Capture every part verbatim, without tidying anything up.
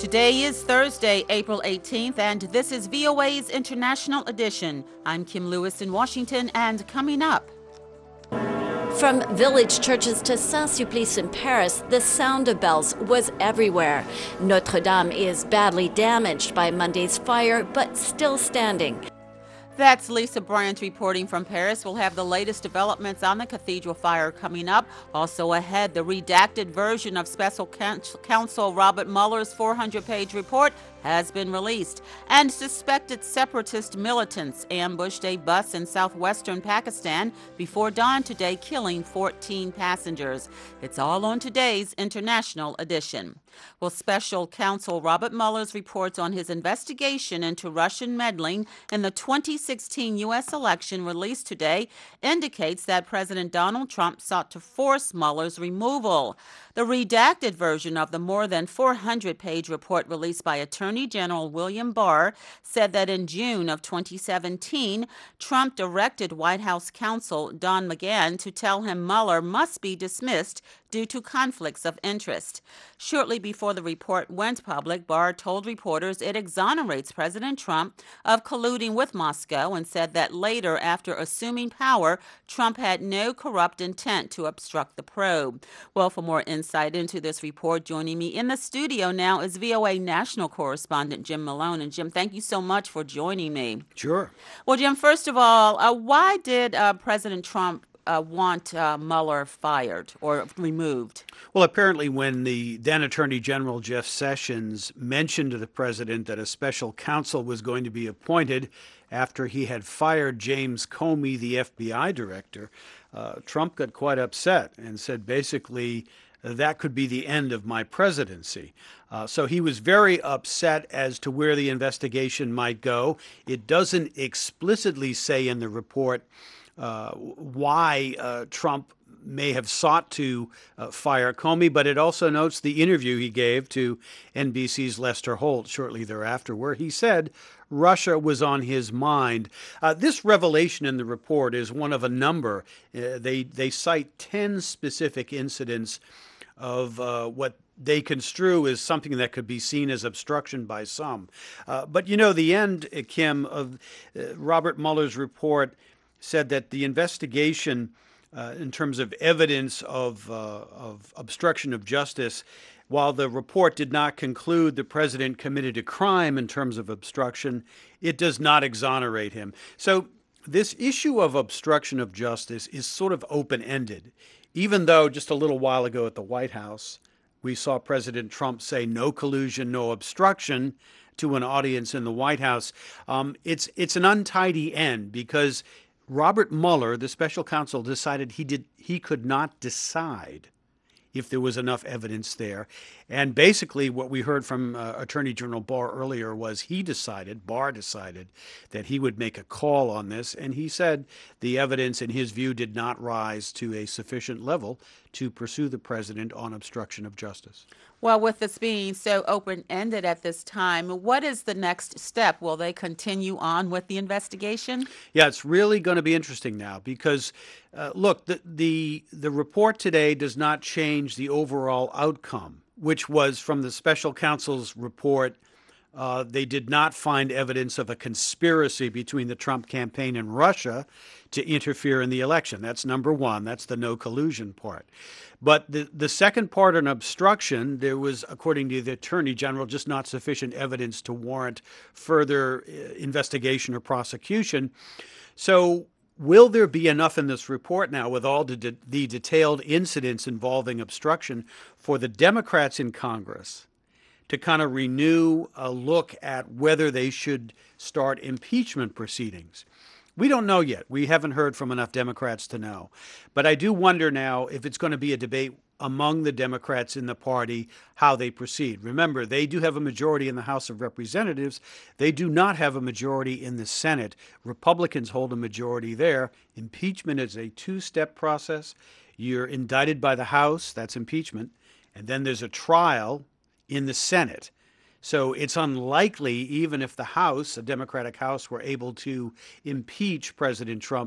Today is Thursday, April eighteenth, and this is V O A's International Edition. I'm Kim Lewis in Washington, and coming up. From village churches to Saint-Sulpice in Paris, the sound of bells was everywhere. Notre Dame is badly damaged by Monday's fire, but still standing. That's Lisa Bryant reporting from Paris. We'll have the latest developments on the cathedral fire coming up. Also ahead, the redacted version of Special Counsel Robert Mueller's four hundred page report has been released. And suspected separatist militants ambushed a bus in southwestern Pakistan before dawn today, killing fourteen passengers. It's all on today's International Edition. Well, Special Counsel Robert Mueller's reports on his investigation into Russian meddling in the twenty sixteen U S election released today indicates that President Donald Trump sought to force Mueller's removal. The redacted version of the more than four hundred page report released by Attorney General William Barr said that in June of twenty seventeen, Trump directed White House counsel Don McGahn to tell him Mueller must be dismissed due to conflicts of interest. Shortly before the report went public, Barr told reporters it exonerates President Trump of colluding with Moscow and said that later, after assuming power, Trump had no corrupt intent to obstruct the probe. Well, for more insight into this report, joining me in the studio now is V O A national correspondent Jim Malone. And Jim, thank you so much for joining me. Sure. Well, Jim, first of all, uh, why did uh, President Trump Uh, want uh, Mueller fired or removed? Well, apparently when the then Attorney General Jeff Sessions mentioned to the president that a special counsel was going to be appointed after he had fired James Comey, the F B I director, uh, Trump got quite upset and said basically that could be the end of my presidency. Uh, so he was very upset as to where the investigation might go. It doesn't explicitly say in the report Uh, why uh, Trump may have sought to uh, fire Comey, but it also notes the interview he gave to N B C's Lester Holt shortly thereafter, where he said Russia was on his mind. Uh, this revelation in the report is one of a number. Uh, they, they cite ten specific incidents of uh, what they construe as something that could be seen as obstruction by some. Uh, but, you know, the end, uh, Kim, of uh, Robert Mueller's report said that the investigation uh, in terms of evidence of, uh, of obstruction of justice, while the report did not conclude the president committed a crime in terms of obstruction, it does not exonerate him. So this issue of obstruction of justice is sort of open-ended, even though just a little while ago at the White House, we saw President Trump say no collusion, no obstruction to an audience in the White House. Um, it's, it's an untidy end because Robert Mueller, the special counsel, decided he did he could not decide if there was enough evidence there. And basically what we heard from uh, Attorney General Barr earlier was he decided, Barr decided, that he would make a call on this. And he said the evidence, in his view, did not rise to a sufficient level to pursue the president on obstruction of justice. Well, with this being so open-ended at this time, what is the next step? Will they continue on with the investigation? Yeah, it's really going to be interesting now because, uh, look, the, the the report today does not change the overall outcome, which was from the special counsel's report. Uh, they did not find evidence of a conspiracy between the Trump campaign and Russia to interfere in the election. That's number one. That's the no collusion part. But the, the second part on obstruction, there was, according to the Attorney General, just not sufficient evidence to warrant further investigation or prosecution. So will there be enough in this report now, with all the, de- the detailed incidents involving obstruction, for the Democrats in Congress to kind of renew a look at whether they should start impeachment proceedings? We don't know yet. We haven't heard from enough Democrats to know. But I do wonder now if it's going to be a debate among the Democrats in the party how they proceed. Remember, they do have a majority in the House of Representatives. They do not have a majority in the Senate. Republicans hold a majority there. Impeachment is a two-step process. You're indicted by the House, that's impeachment, and then there's a trial in the Senate. So it's unlikely, even if the House, a Democratic House, were able to impeach President Trump,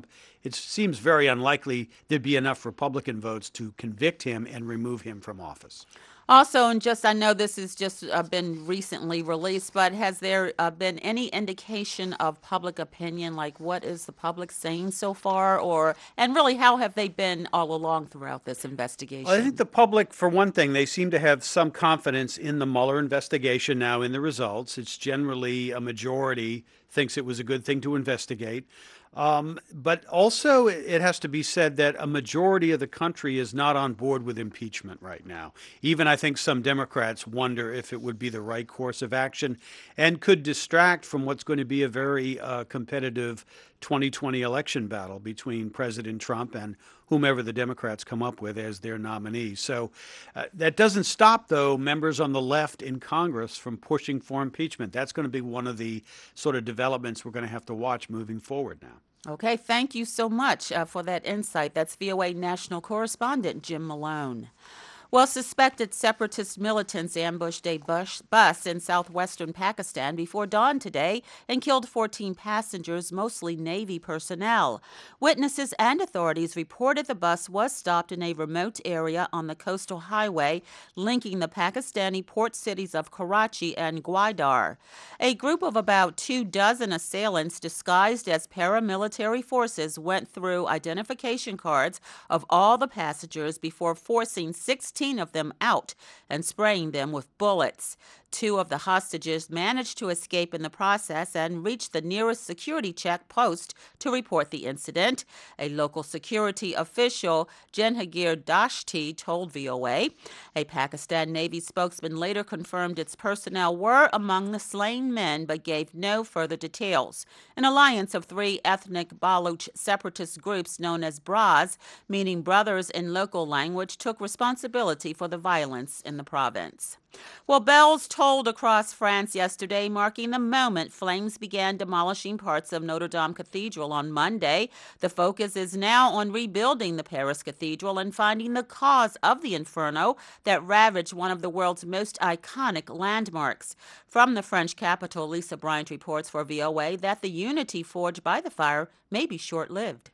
it seems very unlikely there'd be enough Republican votes to convict him and remove him from office. Also, and just I know this has just uh, been recently released, but has there uh, been any indication of public opinion? Like, what is the public saying so far, or and really, how have they been all along throughout this investigation? Well, I think the public, for one thing, they seem to have some confidence in the Mueller investigation now, in the results. It's generally a majority thinks it was a good thing to investigate. Um, but also, it has to be said that a majority of the country is not on board with impeachment right now. Even I think some Democrats wonder if it would be the right course of action and could distract from what's going to be a very uh, competitive twenty twenty election battle between President Trump and whomever the Democrats come up with as their nominee. So uh, that doesn't stop, though, members on the left in Congress from pushing for impeachment. That's going to be one of the sort of developments we're going to have to watch moving forward now. Okay, thank you so much uh, for that insight. That's V O A national correspondent Jim Malone. Well, suspected separatist militants ambushed a bus, bus in southwestern Pakistan before dawn today and killed fourteen passengers, mostly Navy personnel. Witnesses and authorities reported the bus was stopped in a remote area on the coastal highway linking the Pakistani port cities of Karachi and Gwadar. A group of about two dozen assailants disguised as paramilitary forces went through identification cards of all the passengers before forcing sixteen of them out and spraying them with bullets. Two of the hostages managed to escape in the process and reached the nearest security check post to report the incident. A local security official, Jehangir Dashti, told V O A. A Pakistan Navy spokesman later confirmed its personnel were among the slain men but gave no further details. An alliance of three ethnic Baloch separatist groups known as Braz, meaning brothers in local language, took responsibility for the violence in the province. Well, bells tolled across France yesterday, marking the moment flames began demolishing parts of Notre Dame Cathedral on Monday. The focus is now on rebuilding the Paris Cathedral and finding the cause of the inferno that ravaged one of the world's most iconic landmarks. From the French capital, Lisa Bryant reports for V O A that the unity forged by the fire may be short-lived.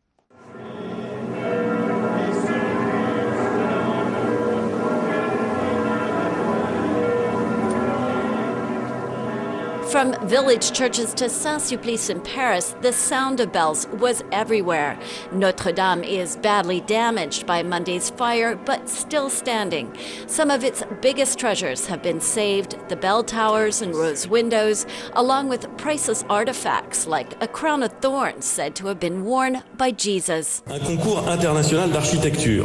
From village churches to Saint-Sulpice in Paris, the sound of bells was everywhere. Notre Dame is badly damaged by Monday's fire, but still standing. Some of its biggest treasures have been saved, the bell towers and rose windows, along with priceless artifacts like a crown of thorns said to have been worn by Jesus. Un concours international d'architecture.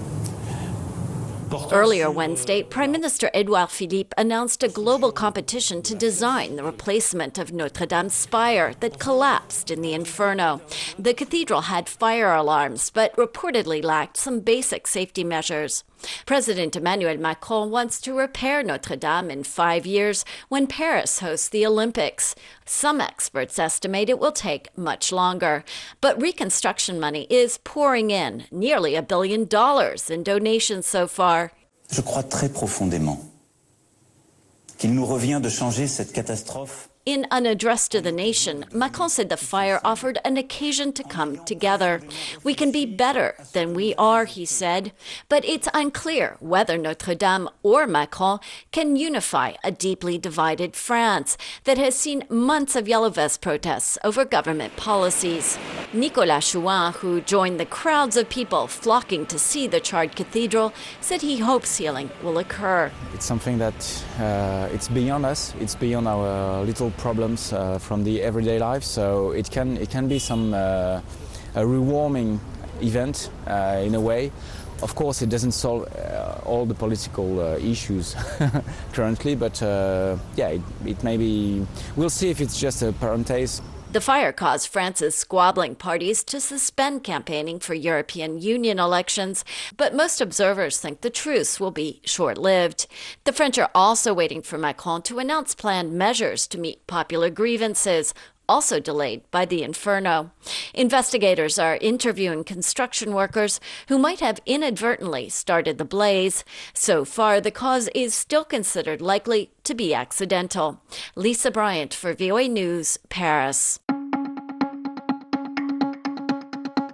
Earlier Wednesday, Prime Minister Edouard Philippe announced a global competition to design the replacement of Notre Dame's spire that collapsed in the inferno. The cathedral had fire alarms, but reportedly lacked some basic safety measures. President Emmanuel Macron wants to repair Notre Dame in five years when Paris hosts the Olympics. Some experts estimate it will take much longer. But reconstruction money is pouring in, nearly a billion dollars in donations so far. Je crois très profondément qu'il nous revient de changer cette catastrophe. In an address to the nation, Macron said the fire offered an occasion to come together. We can be better than we are, he said. But it's unclear whether Notre Dame or Macron can unify a deeply divided France that has seen months of Yellow Vest protests over government policies. Nicolas Chouin, who joined the crowds of people flocking to see the charred cathedral, said he hopes healing will occur. It's something that uh, it's beyond us. It's beyond our little problems uh, from the everyday life, so it can it can be some uh, a rewarming event uh, in a way. Of course, it doesn't solve uh, all the political uh, issues currently, but uh, yeah, it, it may be. We'll see if it's just a parenthesis. The fire caused France's squabbling parties to suspend campaigning for European Union elections, but most observers think the truce will be short-lived. The French are also waiting for Macron to announce planned measures to meet popular grievances, also delayed by the inferno. Investigators are interviewing construction workers who might have inadvertently started the blaze. So far, the cause is still considered likely to be accidental. Lisa Bryant for V O A News, Paris.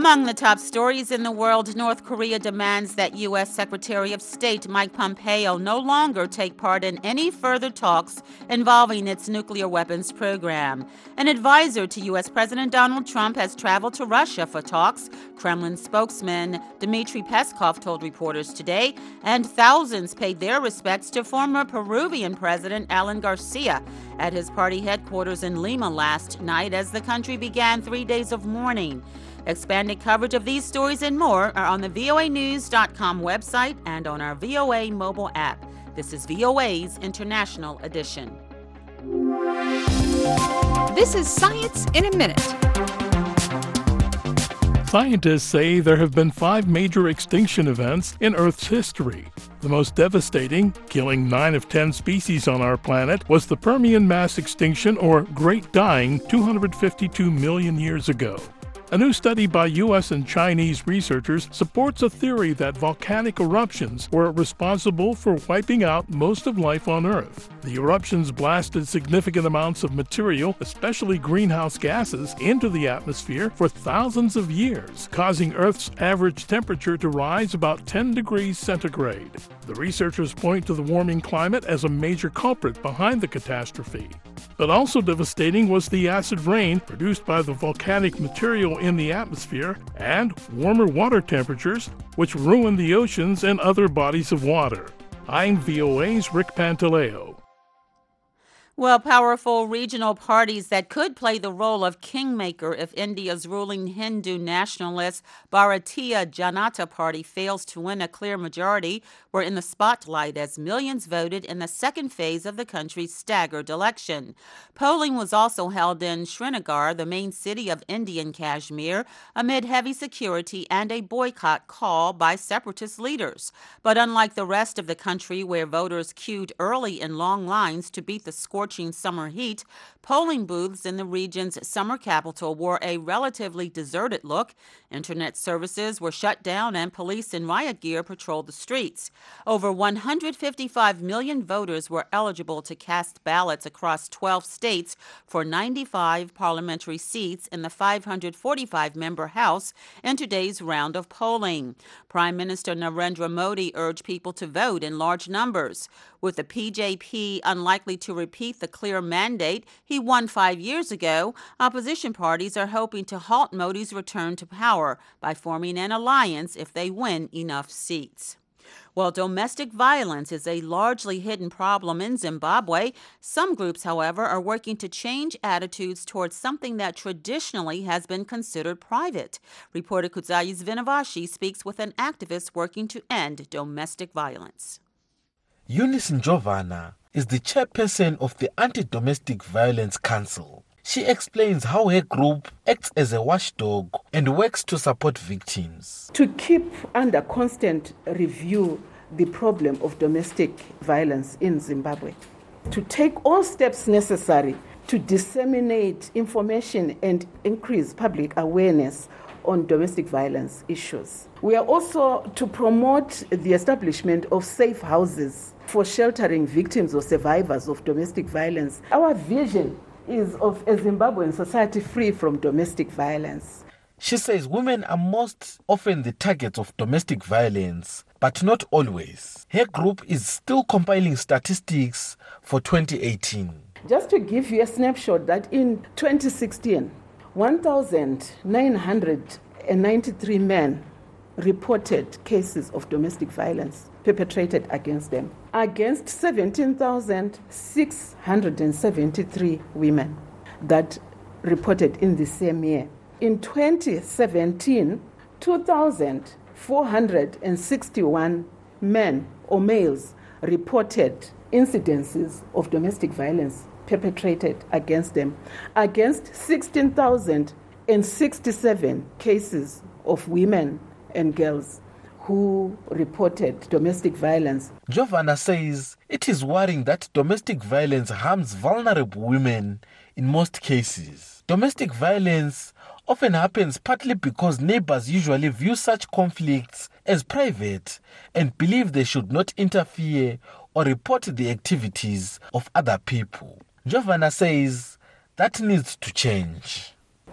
Among the top stories in the world, North Korea demands that U S. Secretary of State Mike Pompeo no longer take part in any further talks involving its nuclear weapons program. An advisor to U S. President Donald Trump has traveled to Russia for talks, Kremlin spokesman Dmitry Peskov told reporters today, and thousands paid their respects to former Peruvian President Alan Garcia at his party headquarters in Lima last night as the country began three days of mourning. Expanded coverage of these stories and more are on the V O A news dot com website and on our V O A mobile app. This is V O A's International Edition. This is Science in a Minute. Scientists say there have been five major extinction events in Earth's history. The most devastating, killing nine of ten species on our planet, was the Permian mass extinction, or Great Dying, two hundred fifty-two million years ago. A new study by U S and Chinese researchers supports a theory that volcanic eruptions were responsible for wiping out most of life on Earth. The eruptions blasted significant amounts of material, especially greenhouse gases, into the atmosphere for thousands of years, causing Earth's average temperature to rise about ten degrees centigrade. The researchers point to the warming climate as a major culprit behind the catastrophe. But also devastating was the acid rain produced by the volcanic material in the atmosphere and warmer water temperatures, which ruined the oceans and other bodies of water. I'm V O A's Rick Pantaleo. Well, powerful regional parties that could play the role of kingmaker if India's ruling Hindu nationalist Bharatiya Janata Party fails to win a clear majority were in the spotlight as millions voted in the second phase of the country's staggered election. Polling was also held in Srinagar, the main city of Indian Kashmir, amid heavy security and a boycott call by separatist leaders. But unlike the rest of the country, where voters queued early in long lines to beat the scorching summer heat, polling booths in the region's summer capital wore a relatively deserted look. Internet services were shut down and police in riot gear patrolled the streets. Over one hundred fifty-five million voters were eligible to cast ballots across twelve states for ninety-five parliamentary seats in the five hundred forty-five member House in today's round of polling. Prime Minister Narendra Modi urged people to vote in large numbers. With the P J P unlikely to repeat the clear mandate he won five years ago, opposition parties are hoping to halt Modi's return to power by forming an alliance if they win enough seats. While domestic violence is a largely hidden problem in Zimbabwe, some groups, however, are working to change attitudes towards something that traditionally has been considered private. Reporter Kudzayis Vinavashi speaks with an activist working to end domestic violence. Eunice Njovana is the chairperson of the Anti-Domestic Violence Council. She explains how her group acts as a watchdog and works to support victims. To keep under constant review the problem of domestic violence in Zimbabwe. To take all steps necessary to disseminate information and increase public awareness on domestic violence issues. We are also to promote the establishment of safe houses for sheltering victims or survivors of domestic violence. Our vision is of a Zimbabwean society free from domestic violence. She says women are most often the targets of domestic violence, but not always. Her group is still compiling statistics for twenty eighteen. Just to give you a snapshot that in twenty sixteen, one thousand nine hundred ninety-three men reported cases of domestic violence perpetrated against them, against seventeen thousand six hundred seventy-three women that reported in the same year. In twenty seventeen, two thousand four hundred sixty-one men or males reported incidences of domestic violence perpetrated against them, against sixteen thousand sixty-seven cases of women and girls who reported domestic violence. Giovanna says it is worrying that domestic violence harms vulnerable women in most cases. Domestic violence often happens partly because neighbors usually view such conflicts as private and believe they should not interfere or report the activities of other people. Giovanna says that needs to change.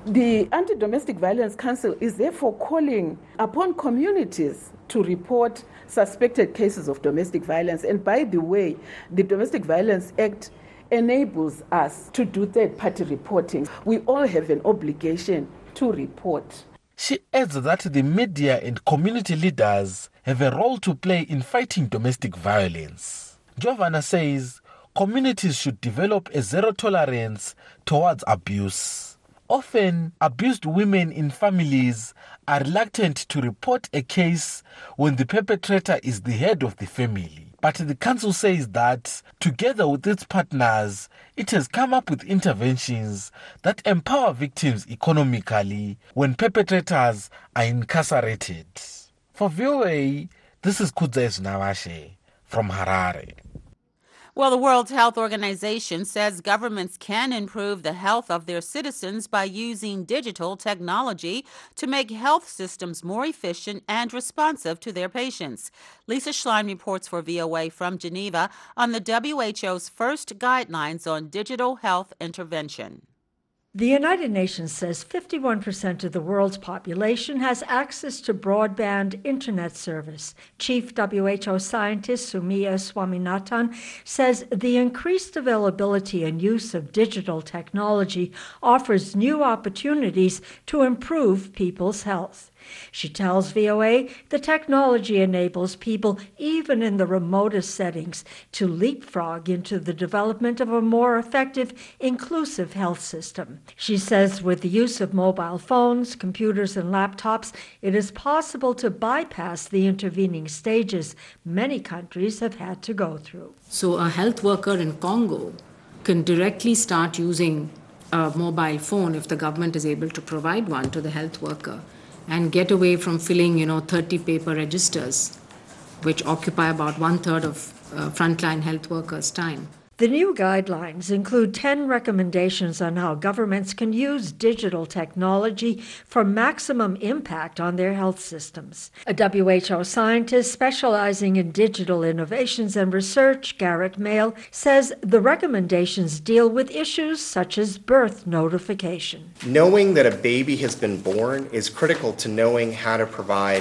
The Anti-Domestic Violence Council is therefore calling upon communities to report suspected cases of domestic violence. And by the way, the Domestic Violence Act enables us to do third-party reporting. We all have an obligation to report. She adds that the media and community leaders have a role to play in fighting domestic violence. Giovanna says communities should develop a zero tolerance towards abuse. Often, abused women in families are reluctant to report a case when the perpetrator is the head of the family. But the council says that, together with its partners, it has come up with interventions that empower victims economically when perpetrators are incarcerated. For V O A, this is Kudza Esunawashe from Harare. Well, the World Health Organization says governments can improve the health of their citizens by using digital technology to make health systems more efficient and responsive to their patients. Lisa Schlein reports for V O A from Geneva on the W H O's first guidelines on digital health intervention. The United Nations says fifty-one percent of the world's population has access to broadband internet service. Chief W H O scientist Soumya Swaminathan says the increased availability and use of digital technology offers new opportunities to improve people's health. She tells V O A the technology enables people, even in the remotest settings, to leapfrog into the development of a more effective, inclusive health system. She says with the use of mobile phones, computers, and laptops, it is possible to bypass the intervening stages many countries have had to go through. So a health worker in Congo can directly start using a mobile phone if the government is able to provide one to the health worker, and get away from filling, you know, thirty paper registers, which occupy about one-third of uh, frontline health workers' time. The new guidelines include ten recommendations on how governments can use digital technology for maximum impact on their health systems. A W H O scientist specializing in digital innovations and research, Garrett Mail, says the recommendations deal with issues such as birth notification. Knowing that a baby has been born is critical to knowing how to provide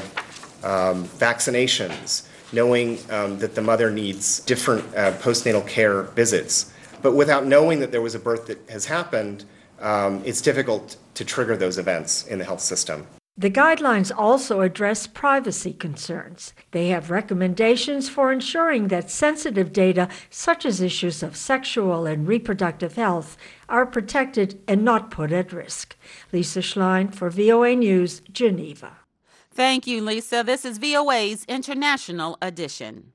um, vaccinations, knowing um, that the mother needs different uh, postnatal care visits. But without knowing that there was a birth that has happened, um, it's difficult to trigger those events in the health system. The guidelines also address privacy concerns. They have recommendations for ensuring that sensitive data, such as issues of sexual and reproductive health, are protected and not put at risk. Lisa Schlein for V O A News, Geneva. Thank you, Lisa. This is V O A's International Edition.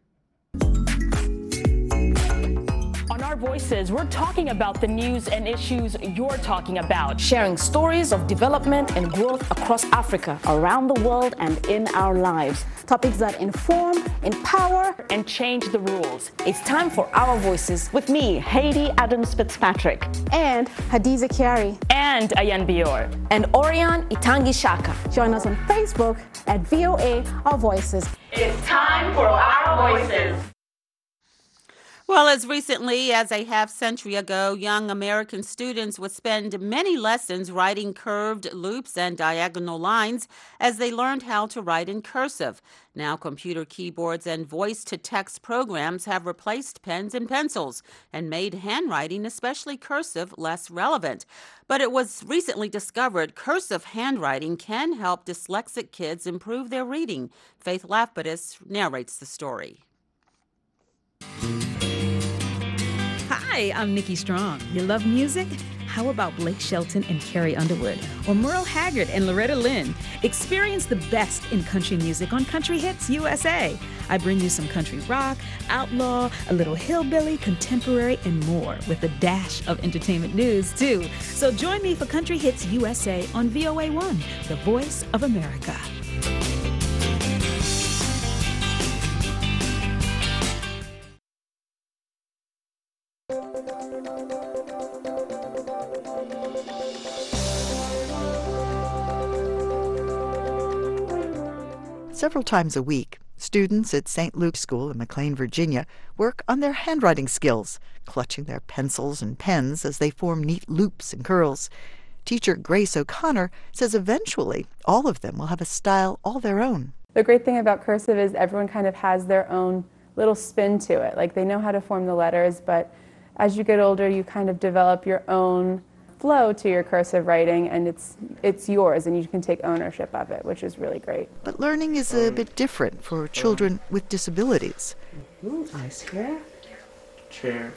On Our Voices, we're talking about the news and issues you're talking about, sharing stories of development and growth across Africa, around the world, and in our lives. Topics that inform, empower, and change the rules. It's time for Our Voices with me, Haiti Adams Fitzpatrick, and Hadiza Kiari, and Ayan Bior, and Orion Itangi Shaka. Join us on Facebook at V O A Our Voices. It's time for Our Voices. Well, as recently as a half century ago, young American students would spend many lessons writing curved loops and diagonal lines as they learned how to write in cursive. Now, computer keyboards and voice-to-text programs have replaced pens and pencils and made handwriting, especially cursive, less relevant. But it was recently discovered cursive handwriting can help dyslexic kids improve their reading. Faith Lafbadis narrates the story. Hi, I'm Nikki Strong. You love music? How about Blake Shelton and Carrie Underwood? Or Merle Haggard and Loretta Lynn? Experience the best in country music on Country Hits U S A. I bring you some country rock, outlaw, a little hillbilly, contemporary, and more, with a dash of entertainment news, too. So join me for Country Hits U S A on V O A one, the voice of America. Several times a week, students at Saint Luke's School in McLean, Virginia, work on their handwriting skills, clutching their pencils and pens as they form neat loops and curls. Teacher Grace O'Connor says eventually all of them will have a style all their own. The great thing about cursive is everyone kind of has their own little spin to it. Like they know how to form the letters, but as you get older, you kind of develop your own flow to your cursive writing, and it's it's yours, and you can take ownership of it, which is really great. But learning is a bit different for children with disabilities. Mm-hmm. Nice hair. Chair.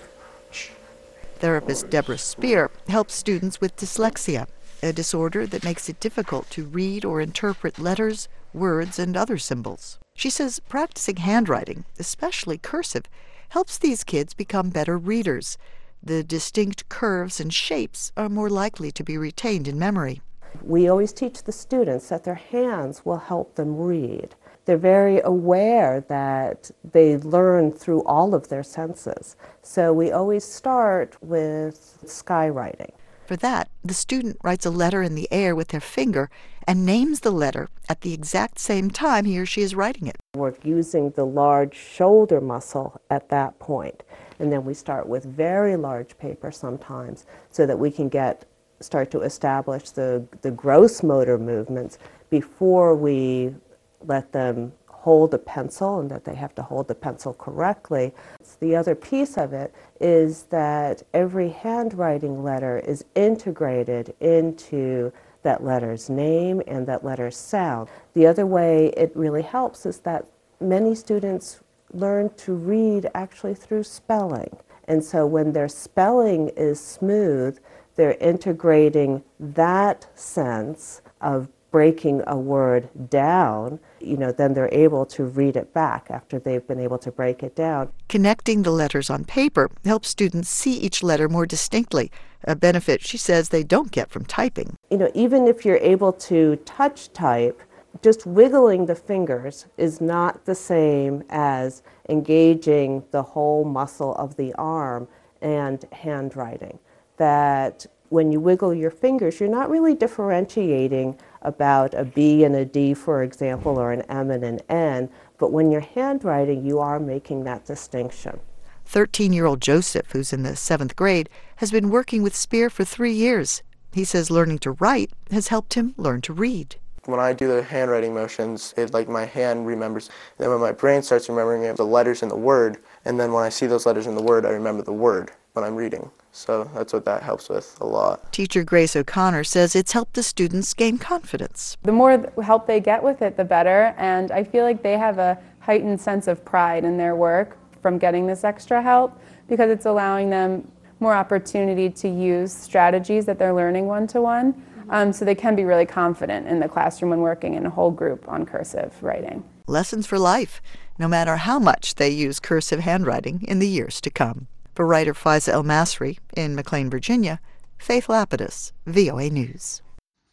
Therapist Deborah Spear helps students with dyslexia, a disorder that makes it difficult to read or interpret letters, words, and other symbols. She says practicing handwriting, especially cursive, helps these kids become better readers. The distinct curves and shapes are more likely to be retained in memory. We always teach the students that their hands will help them read. They're very aware that they learn through all of their senses. So we always start with skywriting. For that, the student writes a letter in the air with their finger and names the letter at the exact same time he or she is writing it. We're using the large shoulder muscle at that point. And then we start with very large paper sometimes so that we can get start to establish the, the gross motor movements before we let them hold a pencil, and that they have to hold the pencil correctly. The other piece of it is that every handwriting letter is integrated into that letter's name and that letter's sound. The other way it really helps is that many students learn to read actually through spelling. And so when their spelling is smooth, they're integrating that sense of breaking a word down, you know, then they're able to read it back after they've been able to break it down. Connecting the letters on paper helps students see each letter more distinctly, a benefit she says they don't get from typing. You know, even if you're able to touch type, just wiggling the fingers is not the same as engaging the whole muscle of the arm and handwriting. That when you wiggle your fingers, you're not really differentiating about a B and a D, for example, or an M and an N, but when you're handwriting, you are making that distinction. thirteen-year-old Joseph, who's in the seventh grade, has been working with Spear for three years. He says learning to write has helped him learn to read. When I do the handwriting motions, it like my hand remembers. Then when my brain starts remembering it, the letters in the word, and then when I see those letters in the word, I remember the word when I'm reading. So that's what that helps with a lot. Teacher Grace O'Connor says it's helped the students gain confidence. The more help they get with it, the better, and I feel like they have a heightened sense of pride in their work from getting this extra help, because it's allowing them more opportunity to use strategies that they're learning one-to-one, um, so they can be really confident in the classroom when working in a whole group on cursive writing. Lessons for life, no matter how much they use cursive handwriting in the years to come. For writer Faiza El-Masri in McLean, Virginia, Faith Lapidus, V O A News.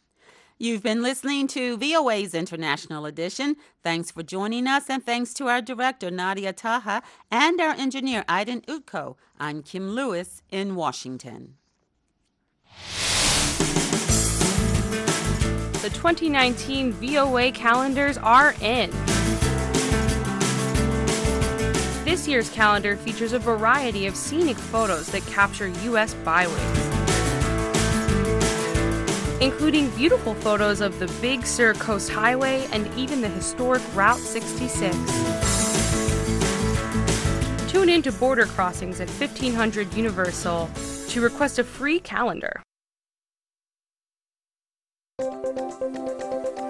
You've been listening to V O A's International Edition. Thanks for joining us, and thanks to our director, Nadia Taha, and our engineer, Aiden Utko. I'm Kim Lewis in Washington. The twenty nineteen V O A calendars are in. This year's calendar features a variety of scenic photos that capture U S byways, including beautiful photos of the Big Sur Coast Highway and even the historic Route sixty-six. Tune in to Border Crossings at fifteen hundred Universal to request a free calendar.